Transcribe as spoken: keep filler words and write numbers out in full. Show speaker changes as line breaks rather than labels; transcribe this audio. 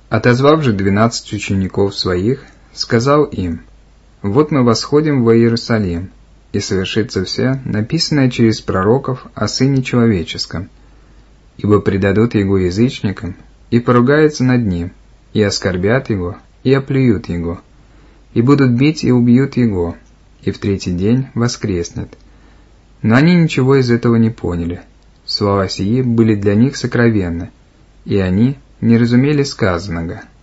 Отозвав же двенадцать учеников своих, сказал им: «Вот мы восходим во Иерусалим, и совершится все, написанное через пророков о Сыне Человеческом. Ибо предадут Его язычникам, и поругаются над Ним, и оскорбят Его, и оплюют Его, и будут бить и убьют Его, и в третий день воскреснет». Но они ничего из этого не поняли. Слова сии были для них сокровенны, и они не разумели сказанного.